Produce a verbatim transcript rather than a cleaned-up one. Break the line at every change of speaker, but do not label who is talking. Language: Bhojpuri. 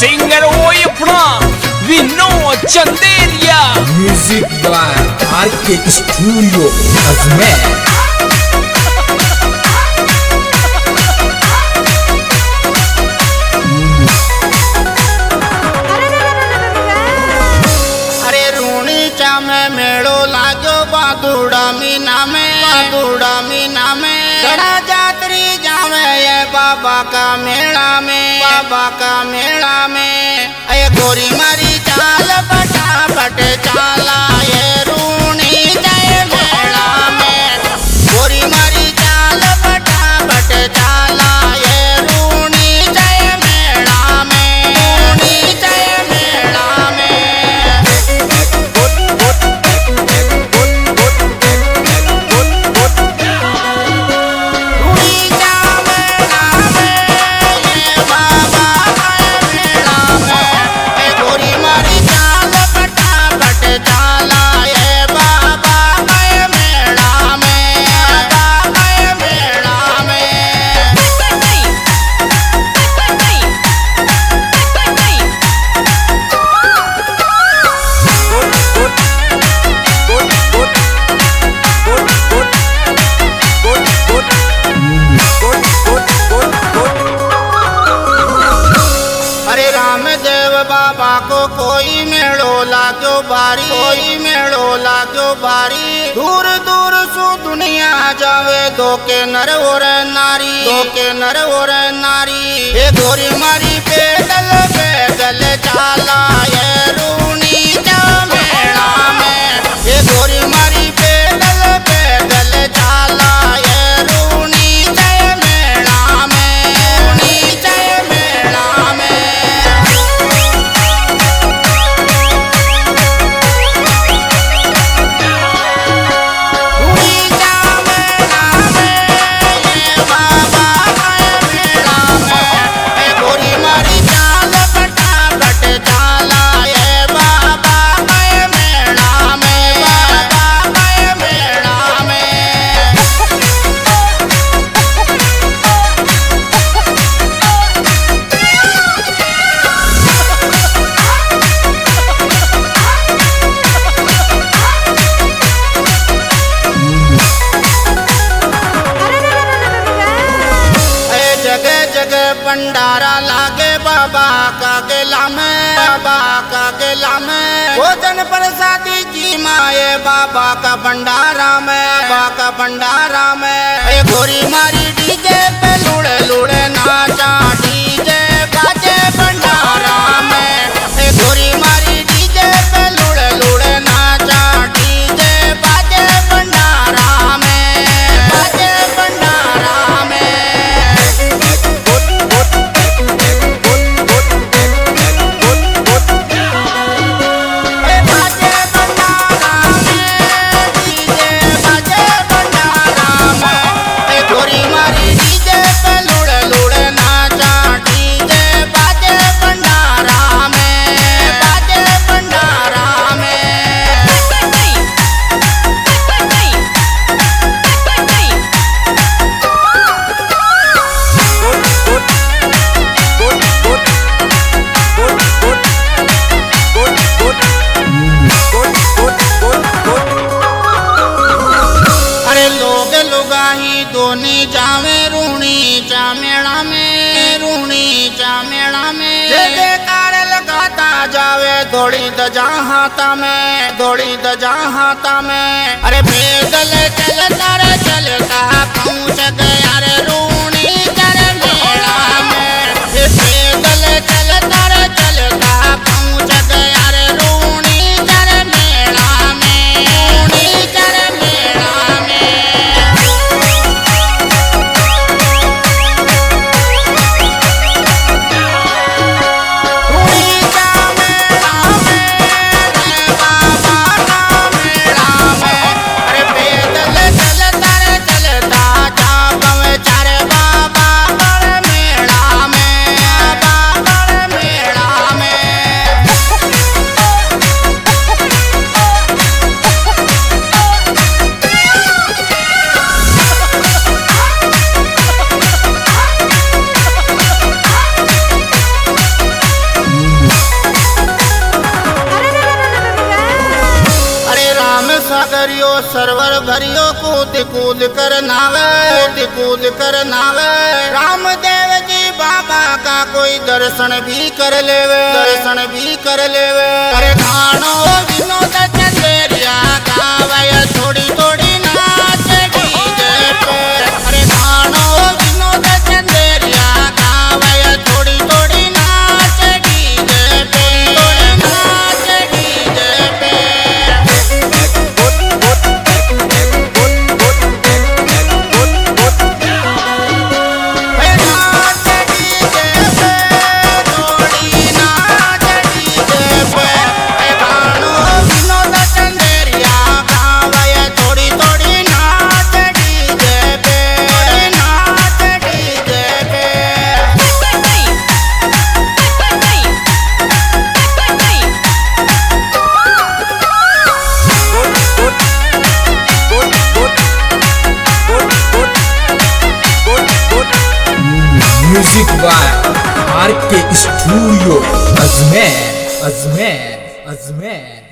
सिंगर वो अपना Vinod Chanderiya.
Music by R K studio Ajmer.
मेड़ो लागो बादुड़ा मीना में, बादुड़ा मीना में गड़ा जातरी जावे ये बाबा का मेला में, बाबा का मेला में। ये गोरी मारी चाल बटा बट चाला ये रूनी जाए मेला में। गोरी मारी चाल बटा बट चाला ये रूनी जाए मेला में, रूनी जाए मेला में। बाबा को कोई मेड़ो लागो बारी, कोई मेड़ो लागो बारी। दूर दूर सु दुनिया जावे दो के नर और नारी, दो के नर और नारी। ये गोरी मारी पैदल पैदल चाला ये रूनी जा मेला में। ये गोरी मारी पैदल पैदल चाला ये रूनी जय मेला में, रूनी जय मेला में। भंडारा लागे बाबा का गेला में, बाबा का गेला में। भोजन प्रसादी जी माए बाबा का भंडारा में, बाबा का भंडारा में। गोरी मारी डीजे पे लुड़े लुड़े नाचा डीजे बाजे भंडारा में। गोरी मारी डीजे पे लुड़े लुड़े नाचा डीजे बाजे भंडारा में, बाजे भंडारा में। दोनी जावे रूनी जा मेला में, रूनी जा मेला में। जयकार लगाता जावे दौड़ी द जहाता में, दौड़ी द जहाता में। अरे पैदल चलता रे चलता पहुँच गया रे रूनी कर मेला में। पैदल चलता रे चलता पहुँच गया रे रूनी कर मेला में, रूनी कर मेला में। बाबा का मेला में, अरे दरियो कूद कूद कर नावे, कूद कूद कर नावे। रामदेव जी बाबा का कोई दर्शन भी कर लेवे, दर्शन भी कर लेवे। अरे खानो विनोद चंदेरिया गावे थोड़ी थोड़ी नाच डीजे पे। अरे खानो विनोद चंदेरिया गावे थोड़ी थोड़ी नाच डीजे पे, थोड़ी नाच डीजे पे।
Music by R K studio Ajmer, Ajmer, Ajmer.